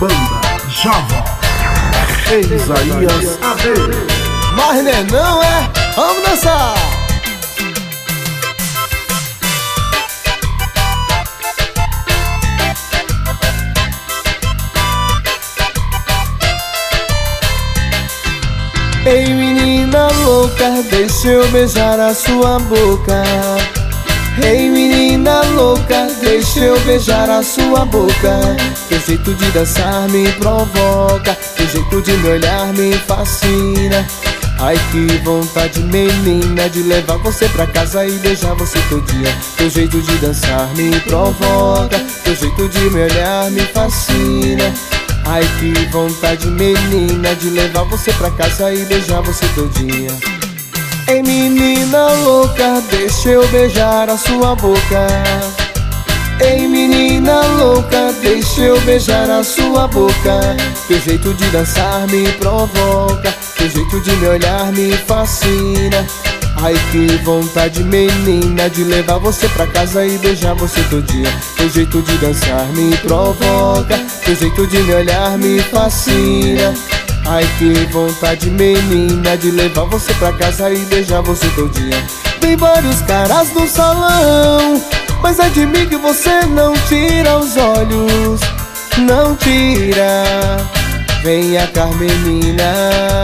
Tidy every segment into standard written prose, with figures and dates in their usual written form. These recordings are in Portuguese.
Banda Java, Isaías AD. Mas não é? Vamos dançar! Ei menina louca, deixa eu beijar a sua boca. Ei menina louca, deixa eu beijar a sua boca. Teu jeito de dançar me provoca, teu jeito de me olhar me fascina. Ai que vontade menina de levar você pra casa e beijar você todo dia. Teu jeito de dançar me provoca, teu jeito de me olhar me fascina. Ai que vontade menina de levar você pra casa e beijar você todinha. Ei menina louca, deixa eu beijar a sua boca. Ei menina louca, deixa eu beijar a sua boca. Teu jeito de dançar me provoca, teu jeito de me olhar me fascina. Ai que vontade menina de levar você pra casa e beijar você todo dia. Teu jeito de dançar me provoca, teu jeito de me olhar me fascina. Ai que vontade menina de levar você pra casa e beijar você todo dia. Tem vários caras no salão, mas é de mim que você não tira os olhos. Não tira, venha cá menina.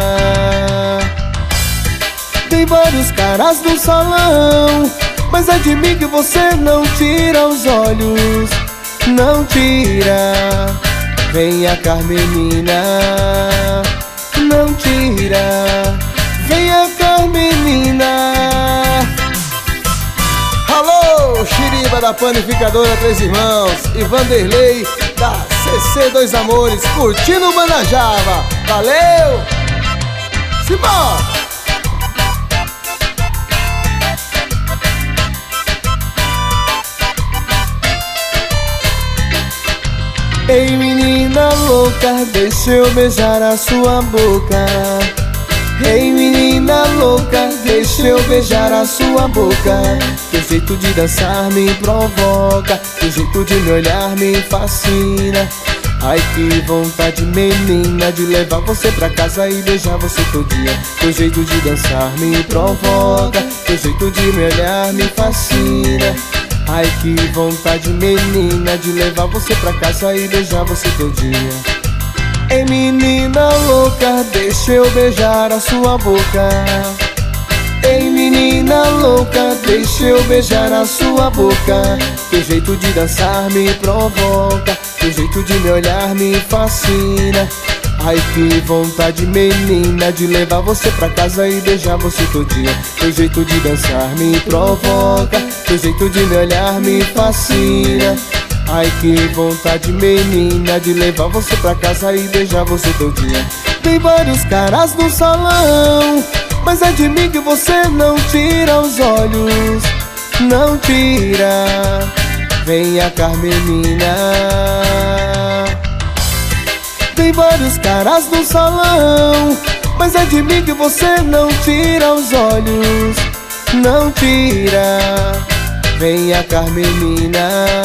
Tem vários caras no salão, mas é de mim que você não tira os olhos. Não tira, venha cá menina. Não tira, venha cá menina. Alô, Xiriba da Panificadora Três Irmãos e Vanderlei da CC Dois Amores, curtindo o Banda Java. Valeu! Simbora! Ei menina louca, deixa eu beijar a sua boca. Ei menina louca, deixa eu beijar a sua boca. Teu jeito de dançar me provoca, teu jeito de me olhar me fascina. Ai que vontade menina de levar você pra casa e beijar você todo dia. Teu jeito de dançar me provoca, teu jeito de me olhar me fascina. Ai que vontade menina de levar você pra casa e beijar você todo dia. Ei menina louca, deixa eu beijar a sua boca. Ei menina louca, deixa eu beijar a sua boca. Teu jeito de dançar me provoca, teu jeito de me olhar me fascina. Ai que vontade menina de levar você pra casa e beijar você todo dia. Teu jeito de dançar me provoca, teu jeito de me olhar me fascina. Ai que vontade menina de levar você pra casa e beijar você todo dia. Tem vários caras no salão, mas é de mim que você não tira os olhos. Não tira, venha cá menina. Tem vários caras no salão, mas é de mim que você não tira os olhos. Não tira, venha cá menina.